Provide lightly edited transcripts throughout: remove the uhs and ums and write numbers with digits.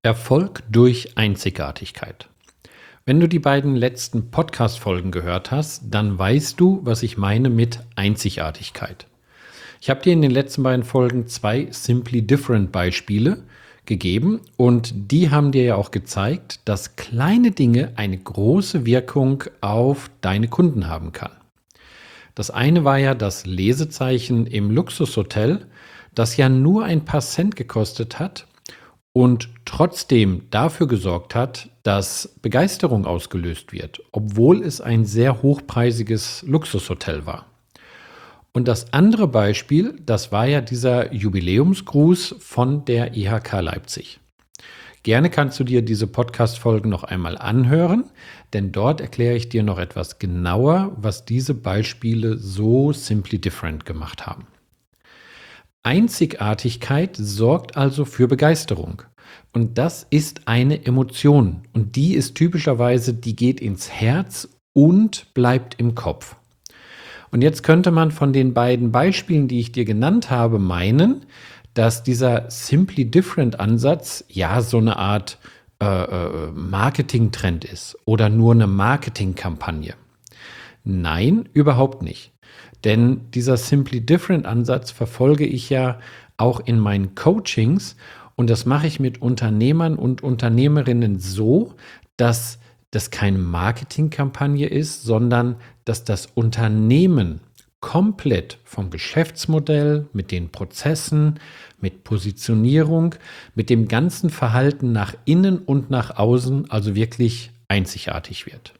Erfolg durch Einzigartigkeit. Wenn du die beiden letzten Podcast-Folgen gehört hast, dann weißt du, was ich meine mit Einzigartigkeit. Ich habe dir in den letzten beiden Folgen 2 Simply Different Beispiele gegeben und die haben dir ja auch gezeigt, dass kleine Dinge eine große Wirkung auf deine Kunden haben kann. Das eine war ja das Lesezeichen im Luxushotel, das ja nur ein paar Cent gekostet hat und trotzdem dafür gesorgt hat, dass Begeisterung ausgelöst wird, obwohl es ein sehr hochpreisiges Luxushotel war. Und das andere Beispiel, das war ja dieser Jubiläumsgruß von der IHK Leipzig. Gerne kannst du dir diese Podcast-Folgen noch einmal anhören, denn dort erkläre ich dir noch etwas genauer, was diese Beispiele so simply different gemacht haben. Einzigartigkeit sorgt also für Begeisterung. Und das ist eine Emotion. Und die ist typischerweise, die geht ins Herz und bleibt im Kopf. Und jetzt könnte man von den beiden Beispielen, die ich dir genannt habe, meinen, dass dieser Simply Different Ansatz ja so eine Art Marketingtrend ist oder nur eine Marketingkampagne. Nein, überhaupt nicht. Denn dieser Simply Different Ansatz verfolge ich ja auch in meinen Coachings und das mache ich mit Unternehmern und Unternehmerinnen so, dass das keine Marketingkampagne ist, sondern dass das Unternehmen komplett vom Geschäftsmodell, mit den Prozessen, mit Positionierung, mit dem ganzen Verhalten nach innen und nach außen, also wirklich einzigartig wird.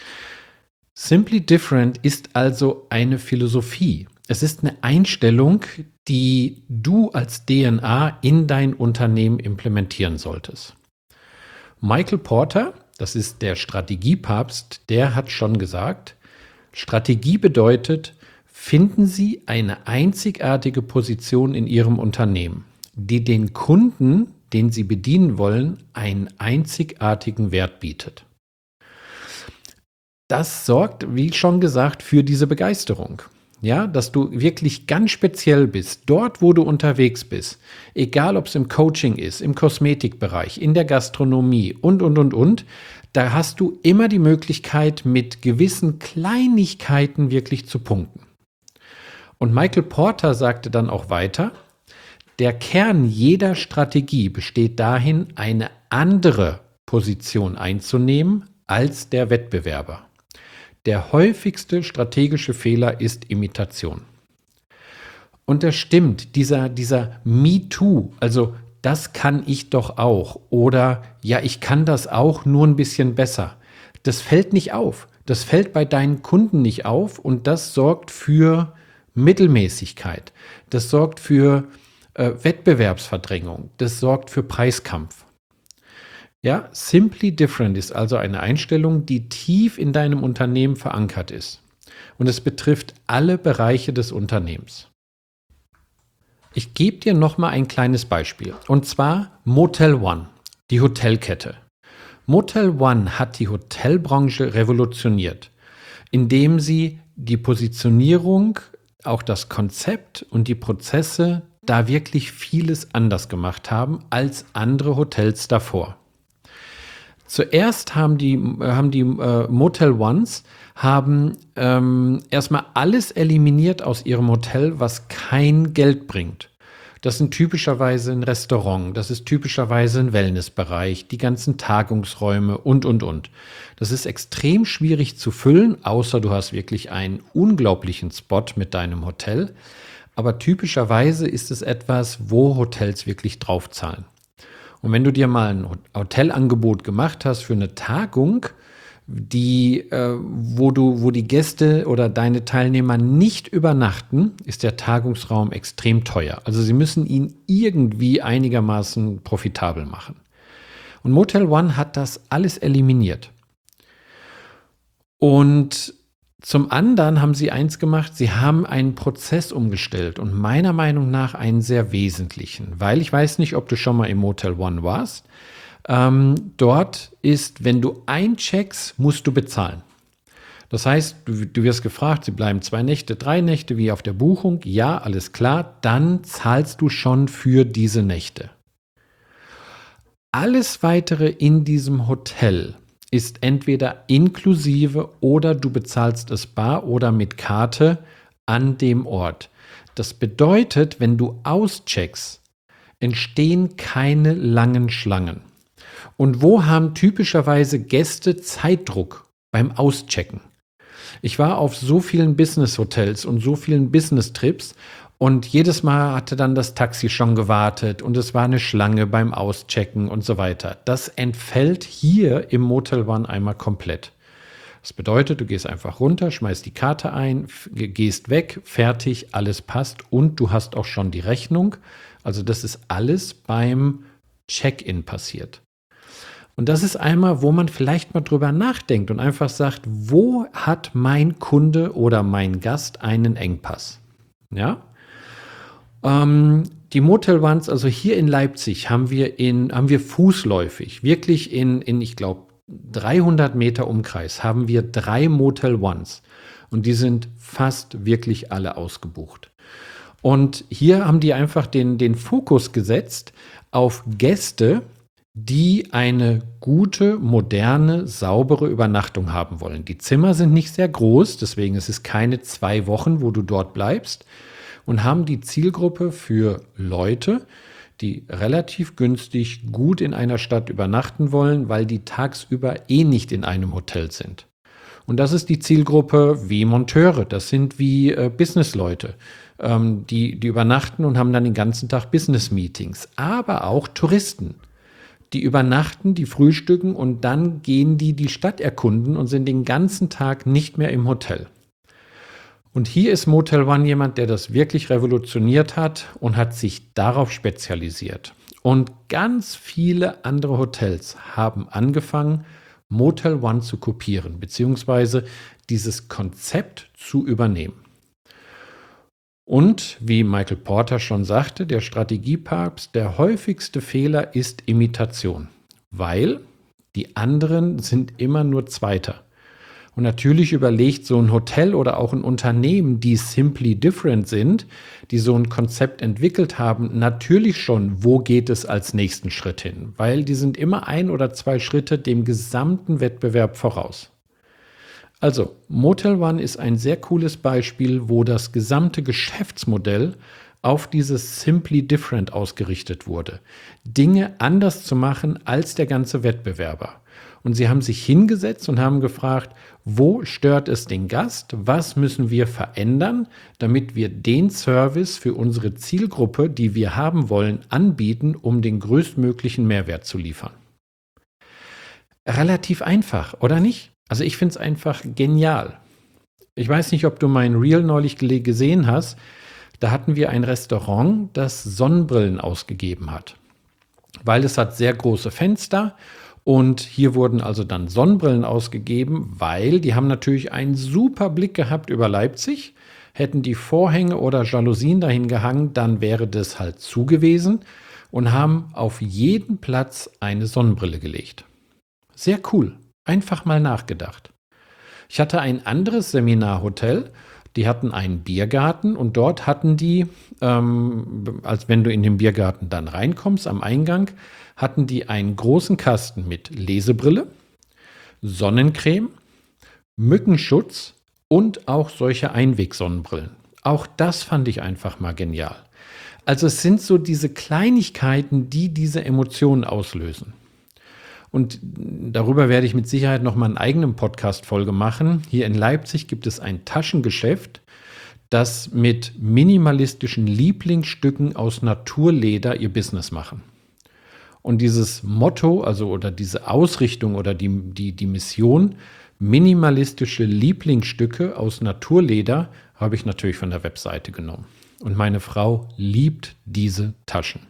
Simply Different ist also eine Philosophie. Es ist eine Einstellung, die du als DNA in dein Unternehmen implementieren solltest. Michael Porter, das ist der Strategiepapst, der hat schon gesagt, Strategie bedeutet, finden Sie eine einzigartige Position in Ihrem Unternehmen, die den Kunden, den Sie bedienen wollen, einen einzigartigen Wert bietet. Das sorgt, wie schon gesagt, für diese Begeisterung. Ja, dass du wirklich ganz speziell bist, dort, wo du unterwegs bist. Egal, ob es im Coaching ist, im Kosmetikbereich, in der Gastronomie und. Da hast du immer die Möglichkeit, mit gewissen Kleinigkeiten wirklich zu punkten. Und Michael Porter sagte dann auch weiter, der Kern jeder Strategie besteht dahin, eine andere Position einzunehmen als der Wettbewerber. Der häufigste strategische Fehler ist Imitation. Und das stimmt, dieser Me Too, also das kann ich doch auch oder ja, ich kann das auch, nur ein bisschen besser. Das fällt nicht auf. Das fällt bei deinen Kunden nicht auf und das sorgt für Mittelmäßigkeit. Das sorgt für Wettbewerbsverdrängung. Das sorgt für Preiskampf. Ja, Simply Different ist also eine Einstellung, die tief in deinem Unternehmen verankert ist. Und es betrifft alle Bereiche des Unternehmens. Ich gebe dir nochmal ein kleines Beispiel. Und zwar Motel One, die Hotelkette. Motel One hat die Hotelbranche revolutioniert, indem sie die Positionierung, auch das Konzept und die Prozesse da wirklich vieles anders gemacht haben als andere Hotels davor. Zuerst haben die Motel Ones erstmal alles eliminiert aus ihrem Hotel, was kein Geld bringt. Das sind typischerweise ein Restaurant, das ist typischerweise ein Wellnessbereich, die ganzen Tagungsräume und. Das ist extrem schwierig zu füllen, außer du hast wirklich einen unglaublichen Spot mit deinem Hotel. Aber typischerweise ist es etwas, wo Hotels wirklich draufzahlen. Und wenn du dir mal ein Hotelangebot gemacht hast für eine Tagung, wo die Gäste oder deine Teilnehmer nicht übernachten, ist der Tagungsraum extrem teuer. Also sie müssen ihn irgendwie einigermaßen profitabel machen. Und Motel One hat das alles eliminiert. Und zum anderen haben sie eins gemacht, sie haben einen Prozess umgestellt und meiner Meinung nach einen sehr wesentlichen, weil ich weiß nicht, ob du schon mal im Motel One warst. Dort ist, wenn du eincheckst, musst du bezahlen. Das heißt, du wirst gefragt, sie bleiben 2 Nächte, 3 Nächte wie auf der Buchung. Ja, alles klar, dann zahlst du schon für diese Nächte. Alles weitere in diesem Hotel ist entweder inklusive oder du bezahlst es bar oder mit Karte an dem Ort. Das bedeutet, wenn du auscheckst, entstehen keine langen Schlangen. Und wo haben typischerweise Gäste Zeitdruck beim Auschecken? Ich war auf so vielen Business-Hotels und so vielen Business-Trips und jedes Mal hatte dann das Taxi schon gewartet und es war eine Schlange beim Auschecken und so weiter. Das entfällt hier im Motel One einmal komplett. Das bedeutet, du gehst einfach runter, schmeißt die Karte ein, gehst weg, fertig, alles passt und du hast auch schon die Rechnung. Also das ist alles beim Check-in passiert. Und das ist einmal, wo man vielleicht mal drüber nachdenkt und einfach sagt, wo hat mein Kunde oder mein Gast einen Engpass? Ja? Die Motel Ones, also hier in Leipzig, haben wir fußläufig, wirklich in ich glaube, 300 Meter Umkreis, haben wir 3 Motel Ones. Und die sind fast wirklich alle ausgebucht. Und hier haben die einfach den Fokus gesetzt auf Gäste, die eine gute, moderne, saubere Übernachtung haben wollen. Die Zimmer sind nicht sehr groß, deswegen ist es keine 2 Wochen, wo du dort bleibst, und haben die Zielgruppe für Leute, die relativ günstig gut in einer Stadt übernachten wollen, weil die tagsüber nicht in einem Hotel sind. Und das ist die Zielgruppe wie Monteure, das sind wie Businessleute, die übernachten und haben dann den ganzen Tag Business-Meetings, aber auch Touristen. Die übernachten, die frühstücken und dann gehen die Stadt erkunden und sind den ganzen Tag nicht mehr im Hotel. Und hier ist Motel One jemand, der das wirklich revolutioniert hat und hat sich darauf spezialisiert. Und ganz viele andere Hotels haben angefangen, Motel One zu kopieren, beziehungsweise dieses Konzept zu übernehmen. Und wie Michael Porter schon sagte, der Strategiepapst, der häufigste Fehler ist Imitation, weil die anderen sind immer nur Zweiter. Und natürlich überlegt so ein Hotel oder auch ein Unternehmen, die simply different sind, die so ein Konzept entwickelt haben, natürlich schon, wo geht es als nächsten Schritt hin, weil die sind immer 1 oder 2 Schritte dem gesamten Wettbewerb voraus. Also, Motel One ist ein sehr cooles Beispiel, wo das gesamte Geschäftsmodell auf dieses Simply Different ausgerichtet wurde. Dinge anders zu machen als der ganze Wettbewerber. Und sie haben sich hingesetzt und haben gefragt, wo stört es den Gast? Was müssen wir verändern, damit wir den Service für unsere Zielgruppe, die wir haben wollen, anbieten, um den größtmöglichen Mehrwert zu liefern? Relativ einfach, oder nicht? Also ich finde es einfach genial. Ich weiß nicht, ob du mein Reel neulich gesehen hast. Da hatten wir ein Restaurant, das Sonnenbrillen ausgegeben hat. Weil es hat sehr große Fenster und hier wurden also dann Sonnenbrillen ausgegeben, weil die haben natürlich einen super Blick gehabt über Leipzig. Hätten die Vorhänge oder Jalousien dahin gehangen, dann wäre das halt zu gewesen und haben auf jeden Platz eine Sonnenbrille gelegt. Sehr cool. Einfach mal nachgedacht. Ich hatte ein anderes Seminarhotel, die hatten einen Biergarten und dort hatten die, als wenn du in den Biergarten dann reinkommst am Eingang, hatten die einen großen Kasten mit Lesebrille, Sonnencreme, Mückenschutz und auch solche Einwegsonnenbrillen. Auch das fand ich einfach mal genial. Also es sind so diese Kleinigkeiten, die diese Emotionen auslösen. Und darüber werde ich mit Sicherheit noch mal einen eigenen Podcast-Folge machen. Hier in Leipzig gibt es ein Taschengeschäft, das mit minimalistischen Lieblingsstücken aus Naturleder ihr Business machen. Und dieses Motto, also oder diese Ausrichtung oder die Mission, minimalistische Lieblingsstücke aus Naturleder, habe ich natürlich von der Webseite genommen. Und meine Frau liebt diese Taschen.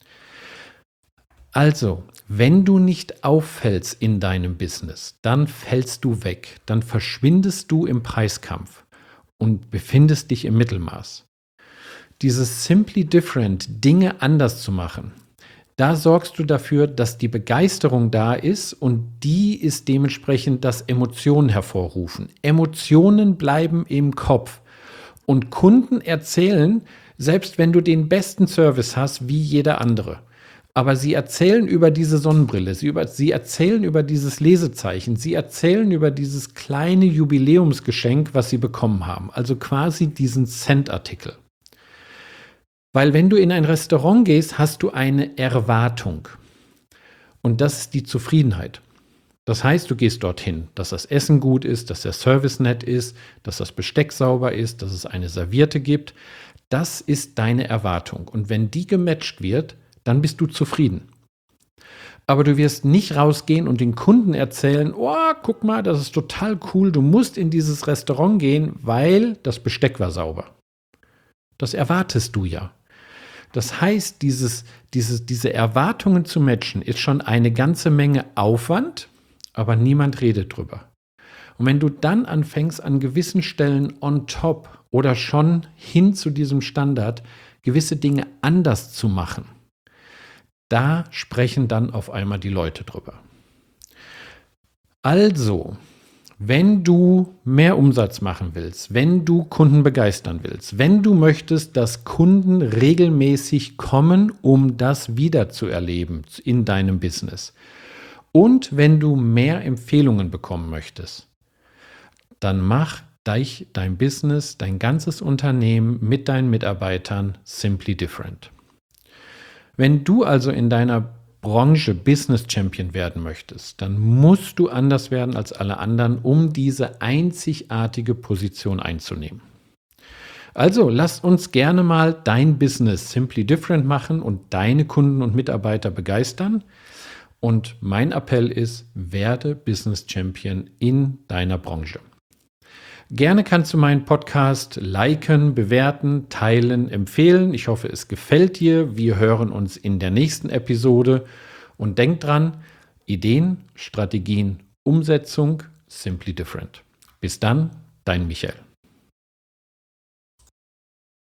Also, wenn du nicht auffällst in deinem Business, dann fällst du weg, dann verschwindest du im Preiskampf und befindest dich im Mittelmaß. Dieses Simply Different, Dinge anders zu machen, da sorgst du dafür, dass die Begeisterung da ist und die ist dementsprechend, dass Emotionen hervorrufen. Emotionen bleiben im Kopf und Kunden erzählen, selbst wenn du den besten Service hast, wie jeder andere. Aber sie erzählen über diese Sonnenbrille, sie erzählen über dieses Lesezeichen, sie erzählen über dieses kleine Jubiläumsgeschenk, was sie bekommen haben. Also quasi diesen Cent-Artikel. Weil wenn du in ein Restaurant gehst, hast du eine Erwartung. Und das ist die Zufriedenheit. Das heißt, du gehst dorthin, dass das Essen gut ist, dass der Service nett ist, dass das Besteck sauber ist, dass es eine Serviette gibt. Das ist deine Erwartung. Und wenn die gematcht wird, dann bist du zufrieden. Aber du wirst nicht rausgehen und den Kunden erzählen, oh, guck mal, das ist total cool, du musst in dieses Restaurant gehen, weil das Besteck war sauber. Das erwartest du ja. Das heißt, diese Erwartungen zu matchen, ist schon eine ganze Menge Aufwand, aber niemand redet drüber. Und wenn du dann anfängst, an gewissen Stellen on top oder schon hin zu diesem Standard gewisse Dinge anders zu machen, da sprechen dann auf einmal die Leute drüber. Also, wenn du mehr Umsatz machen willst, wenn du Kunden begeistern willst, wenn du möchtest, dass Kunden regelmäßig kommen, um das wiederzuerleben in deinem Business, und wenn du mehr Empfehlungen bekommen möchtest, dann mach dein Business, dein ganzes Unternehmen mit deinen Mitarbeitern simply different. Wenn du also in deiner Branche Business Champion werden möchtest, dann musst du anders werden als alle anderen, um diese einzigartige Position einzunehmen. Also lass uns gerne mal dein Business simply different machen und deine Kunden und Mitarbeiter begeistern. Und mein Appell ist, werde Business Champion in deiner Branche. Gerne kannst du meinen Podcast liken, bewerten, teilen, empfehlen. Ich hoffe, es gefällt dir. Wir hören uns in der nächsten Episode. Und denk dran, Ideen, Strategien, Umsetzung, simply different. Bis dann, dein Michael.